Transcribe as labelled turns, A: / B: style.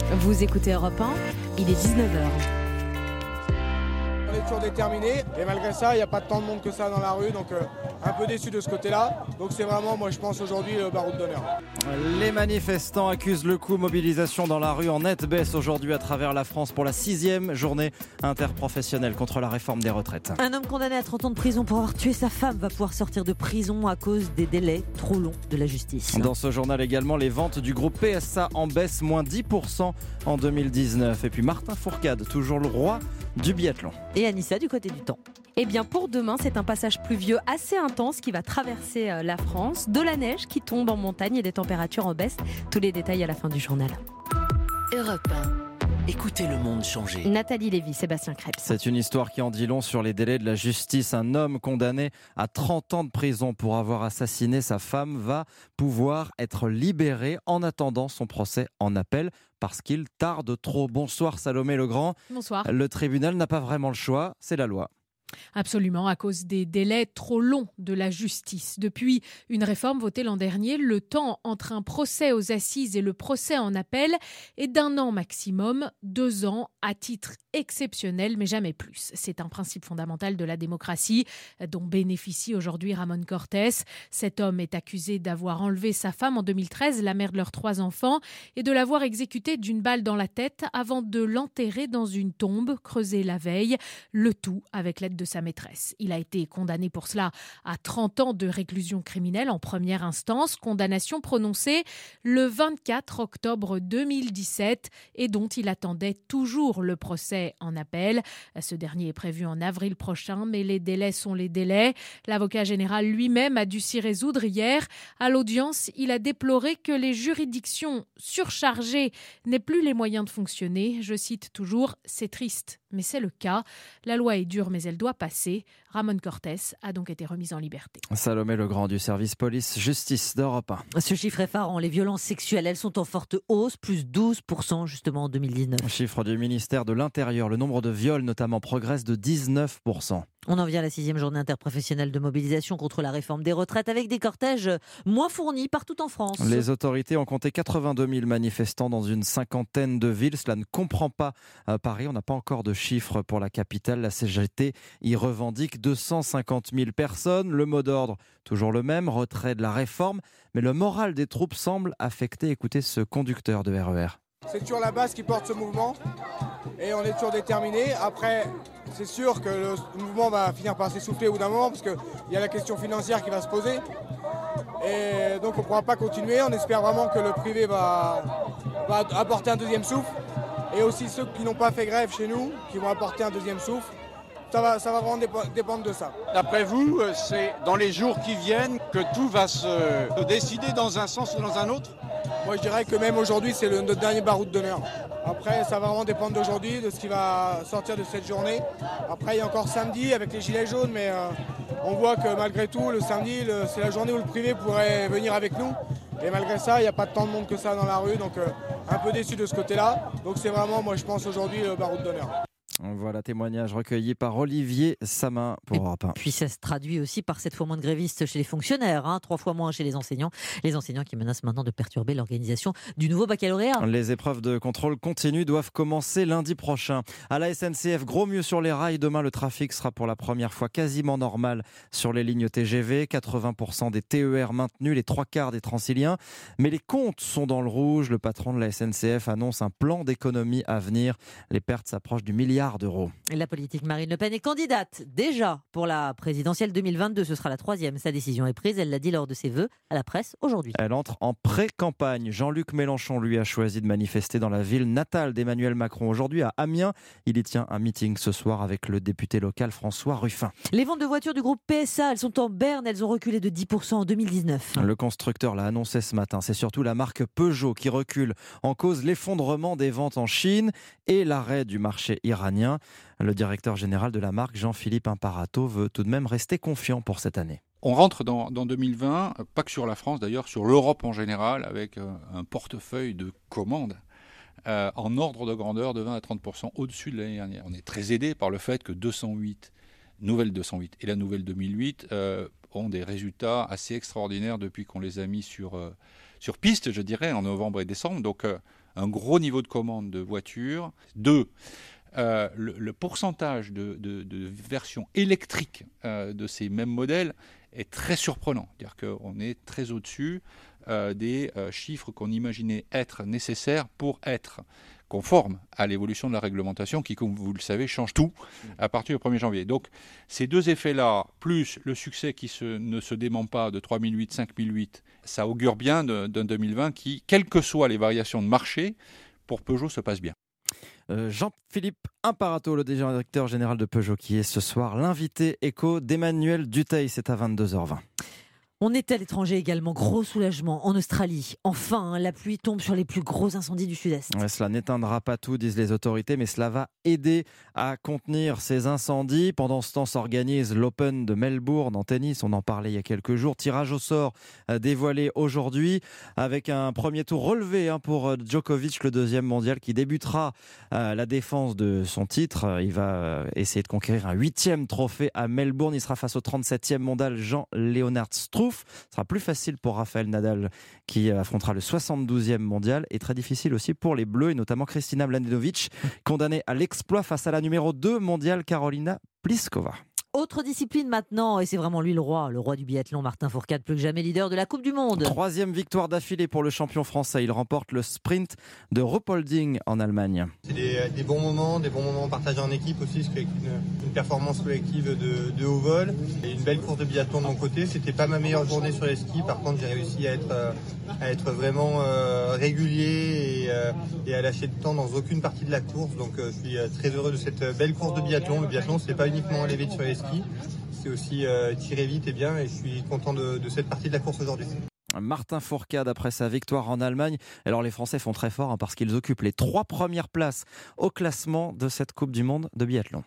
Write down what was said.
A: Vous écoutez Europe 1, il est 19h.
B: On est toujours déterminés et malgré ça, il n'y a pas tant de monde que ça dans la rue, donc un peu déçu de ce côté-là. Donc c'est vraiment, moi je pense aujourd'hui, le baroud d'honneur.
C: Les manifestants accusent le coup. Mobilisation dans la rue en nette baisse aujourd'hui à travers la France pour la 6e journée interprofessionnelle contre la réforme des retraites.
D: Un homme condamné à 30 ans de prison pour avoir tué sa femme va pouvoir sortir de prison à cause des délais trop longs de la justice.
C: Dans ce journal également, les ventes du groupe PSA en baisse, moins 10% en 2019. Et puis Martin Fourcade, toujours le roi du biathlon.
D: Et Anissa du côté du temps.
A: Eh bien pour demain, c'est un passage pluvieux assez intense qui va traverser la France. De la neige qui tombe en montagne et des températures en baisse. Tous les détails à la fin du journal.
E: Europe 1. Écoutez le monde changer.
A: Nathalie Lévy, Sébastien Krebs.
C: C'est une histoire qui en dit long sur les délais de la justice. Un homme condamné à 30 ans de prison pour avoir assassiné sa femme va pouvoir être libéré en attendant son procès en appel parce qu'il tarde trop. Bonsoir Salomé Legrand.
F: Bonsoir.
C: Le tribunal n'a pas vraiment le choix, c'est la loi.
F: Absolument, à cause des délais trop longs de la justice. Depuis une réforme votée l'an dernier, le temps entre un procès aux assises et le procès en appel est d'1 an maximum, 2 ans à titre exceptionnel, mais jamais plus. C'est un principe fondamental de la démocratie dont bénéficie aujourd'hui Ramón Cortés. Cet homme est accusé d'avoir enlevé sa femme en 2013, la mère de leurs 3 enfants, et de l'avoir exécutée d'une balle dans la tête avant de l'enterrer dans une tombe creusée la veille, le tout avec l'aide de sa maîtresse. Il a été condamné pour cela à 30 ans de réclusion criminelle en première instance, condamnation prononcée le 24 octobre 2017 et dont il attendait toujours le procès en appel. Ce dernier est prévu en avril prochain, mais les délais sont les délais. L'avocat général lui-même a dû s'y résoudre hier. À l'audience, il a déploré que les juridictions surchargées n'aient plus les moyens de fonctionner. Je cite toujours, « C'est triste, mais c'est le cas. La loi est dure, mais elle doit passer. » Ramón Cortés a donc été remis en liberté.
C: Salomé Legrand du service police-justice d'Europe 1.
D: Ce chiffre est effarant. Les violences sexuelles, elles sont en forte hausse, plus 12% justement en 2019.
C: Chiffre du ministère de l'Intérieur, le nombre de viols notamment progresse de 19%.
D: On en vient à la 6e journée interprofessionnelle de mobilisation contre la réforme des retraites avec des cortèges moins fournis partout en France.
C: Les autorités ont compté 82 000 manifestants dans une 50aine de villes. Cela ne comprend pas Paris. On n'a pas encore de chiffres pour la capitale. La CGT y revendique 250 000 personnes. Le mot d'ordre, toujours le même, retrait de la réforme. Mais le moral des troupes semble affecté. Écoutez ce conducteur de RER.
B: C'est toujours la base qui porte ce mouvement et on est toujours déterminés. Après, c'est sûr que le mouvement va finir par s'essouffler au bout d'un moment parce qu'il y a la question financière qui va se poser. Et donc on ne pourra pas continuer. On espère vraiment que le privé va apporter un deuxième souffle. Et aussi ceux qui n'ont pas fait grève chez nous, qui vont apporter un deuxième souffle. Ça va vraiment dépendre de ça.
G: D'après vous, c'est dans les jours qui viennent que tout va se décider dans un sens ou dans un autre ?
B: Moi je dirais que même aujourd'hui c'est notre dernier baroud d'honneur. Après ça va vraiment dépendre d'aujourd'hui, de ce qui va sortir de cette journée. Après il y a encore samedi avec les gilets jaunes, mais on voit que malgré tout le samedi c'est la journée où le privé pourrait venir avec nous. Et malgré ça il n'y a pas tant de monde que ça dans la rue, donc un peu déçu de ce côté-là. Donc c'est vraiment, moi je pense aujourd'hui, le baroud d'honneur.
C: Voilà, témoignage recueilli par Olivier Samin pour Europe 1.
D: Puis ça se traduit aussi par 7 fois moins de grévistes chez les fonctionnaires, 3 fois moins chez les enseignants. Les enseignants qui menacent maintenant de perturber l'organisation du nouveau baccalauréat.
C: Les épreuves de contrôle continu doivent commencer lundi prochain. À la SNCF, gros mieux sur les rails. Demain, le trafic sera pour la première fois quasiment normal sur les lignes TGV. 80% des TER maintenus, les 3/4 des Transiliens. Mais les comptes sont dans le rouge. Le patron de la SNCF annonce un plan d'économie à venir. Les pertes s'approchent du milliard d'euros.
D: La politique Marine Le Pen est candidate déjà pour la présidentielle 2022. Ce sera la 3e. Sa décision est prise. Elle l'a dit lors de ses vœux à la presse aujourd'hui.
C: Elle entre en pré-campagne. Jean-Luc Mélenchon, lui, a choisi de manifester dans la ville natale d'Emmanuel Macron. Aujourd'hui, à Amiens, il y tient un meeting ce soir avec le député local François Ruffin.
D: Les ventes de voitures du groupe PSA, elles sont en berne. Elles ont reculé de 10% en 2019.
C: Le constructeur l'a annoncé ce matin. C'est surtout la marque Peugeot qui recule. En cause, l'effondrement des ventes en Chine et l'arrêt du marché iranien. Le directeur général de la marque, Jean-Philippe Imparato, veut tout de même rester confiant pour cette année.
H: On rentre dans 2020, pas que sur la France d'ailleurs, sur l'Europe en général, avec un portefeuille de commandes en ordre de grandeur de 20 à 30% au-dessus de l'année dernière. On est très aidé par le fait que nouvelle 208 et la nouvelle 2008 ont des résultats assez extraordinaires depuis qu'on les a mis sur sur piste, je dirais, en novembre et décembre. Donc un gros niveau de commande de voitures. 2. Le pourcentage de versions électriques de ces mêmes modèles est très surprenant. C'est-à-dire qu'on est très au-dessus des chiffres qu'on imaginait être nécessaires pour être conforme à l'évolution de la réglementation qui, comme vous le savez, change tout à partir du 1er janvier. Donc ces deux effets-là, plus le succès qui ne se dément pas de 3008, 5008, ça augure bien d'un 2020 qui, quelles que soient les variations de marché, pour Peugeot se passe bien.
C: Jean-Philippe Imparato, le directeur général de Peugeot, qui est ce soir l'invité écho d'Emmanuel Dutheil. C'est à 22h20.
D: On est à l'étranger également, gros soulagement en Australie. Enfin, la pluie tombe sur les plus gros incendies du sud-est.
C: Ouais, cela n'éteindra pas tout, disent les autorités, mais cela va aider à contenir ces incendies. Pendant ce temps s'organise l'Open de Melbourne en tennis, on en parlait il y a quelques jours. Tirage au sort dévoilé aujourd'hui avec un premier tour relevé pour Djokovic, le deuxième mondial, qui débutera la défense de son titre. Il va essayer de conquérir un 8e trophée à Melbourne. Il sera face au 37e mondial Jean-Léonard Struff. Ce sera plus facile pour Rafael Nadal qui affrontera le 72e mondial et très difficile aussi pour les Bleus et notamment Kristina Mladenovic, condamnée à l'exploit face à la numéro 2 mondiale Karolina Pliskova.
D: Autre discipline maintenant, et c'est vraiment lui le roi du biathlon, Martin Fourcade, plus que jamais leader de la Coupe du Monde.
C: 3e victoire d'affilée pour le champion français. Il remporte le sprint de Ruhpolding en Allemagne.
I: C'est des bons moments partagés en équipe aussi, ce qui est une performance collective de haut vol. Et une belle course de biathlon de mon côté. C'était pas ma meilleure journée sur les skis, par contre j'ai réussi à être vraiment régulier et à lâcher de temps dans aucune partie de la course. Donc je suis très heureux de cette belle course de biathlon. Le biathlon, c'est pas uniquement aller vite sur les skis, c'est aussi tirer vite et bien, et je suis content de cette partie de la course aujourd'hui.
C: Martin Fourcade après sa victoire en Allemagne. Alors les Français font très fort parce qu'ils occupent les 3 premières places au classement de cette Coupe du Monde de biathlon.